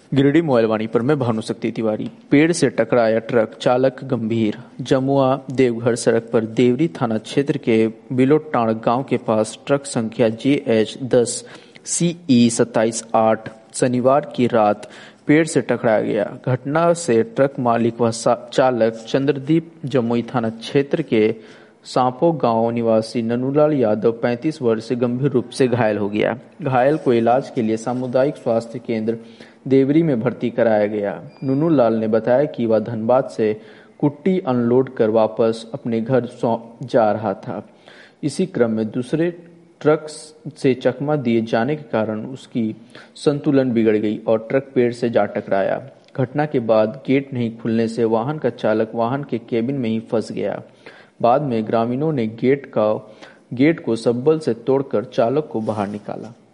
गिरिडीह मोबाइलवाणी पर मैं भानुशक्ति तिवारी। पेड़ से टकराया ट्रक, चालक गंभीर। जमुआ देवघर सड़क पर देवरी थाना क्षेत्र के बिलोटाण गांव के पास ट्रक संख्या JH10 CE 27-8 शनिवार की रात पेड़ से टकराया गया। घटना से ट्रक मालिक व चालक चंद्रदीप जमुई थाना क्षेत्र के सांपो गांव निवासी नन्नूलाल यादव 35 वर्ष से गंभीर रूप से घायल हो गया। घायल को इलाज के लिए सामुदायिक स्वास्थ्य केंद्र देवरी में भर्ती कराया गया। नन्नूलाल ने बताया कि वह धनबाद से कुट्टी अनलोड कर वापस अपने घर जा रहा था। इसी क्रम में दूसरे ट्रक से चकमा दिए जाने के कारण उसकी संतुलन बिगड़ गई और ट्रक पेड़ से जा टकराया। घटना के बाद गेट नहीं खुलने से वाहन का चालक वाहन के केबिन में ही फंस गया। बाद में ग्रामीणों ने गेट को सबल से तोड़कर चालक को बाहर निकाला।